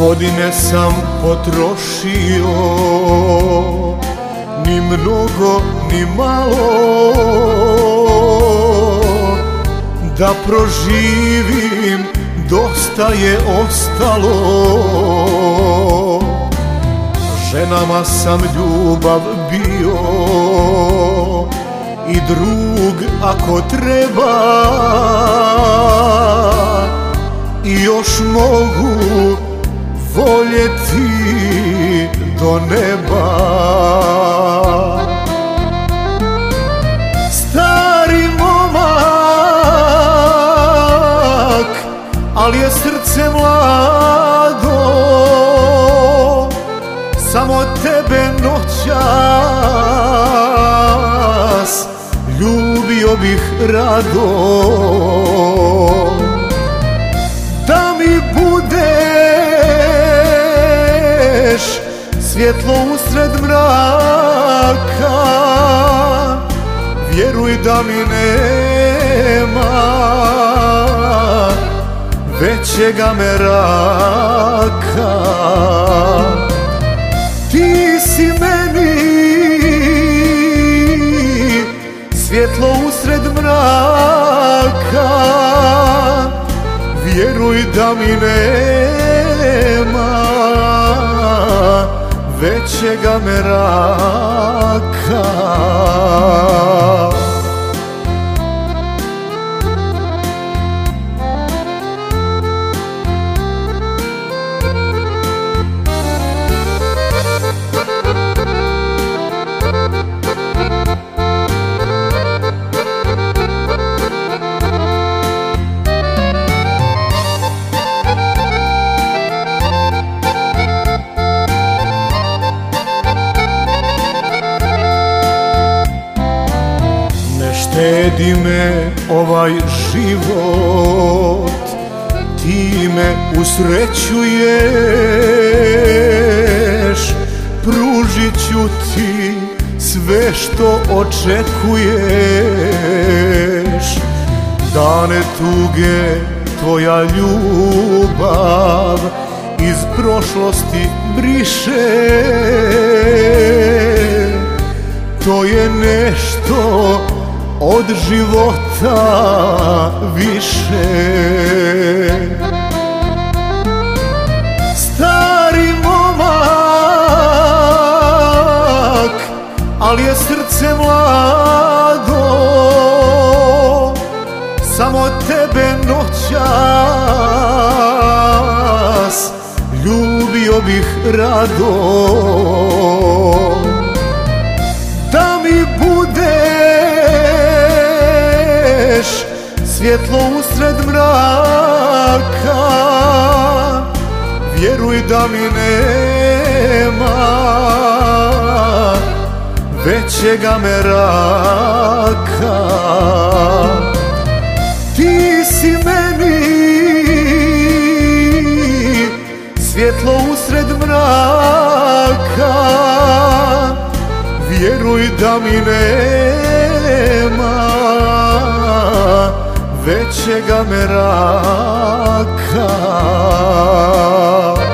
Godine sam potrošio, ni mnogo ni malo, da proživim dosta je ostalo. Ženama sam ljubav bio i drug ako treba, i još mogu voljeti do neba. Stari momak, ali je srce mlado, samo tebe noćas ljubio bih rado. Da mi budeš svjetlo usred mraka, vjeruj da mi nema većega meraka. Ti si meni svjetlo usred mraka, vjeruj da mi nema većega meraka. Štedi me ovaj život, ti me usrećuješ, pružit ću ti sve što očekuješ. Dane tuge tvoja ljubav iz prošlosti briše, to je nešto od života više. Stari momak, ali je srce mlado, samo tebe noćas ljubio bih rado. Da mi budeš svjetlo usred mraka, vjeruj da mi nema većega meraka. Ti si meni svjetlo usred mraka, vjeruj da mi nema većega meraka.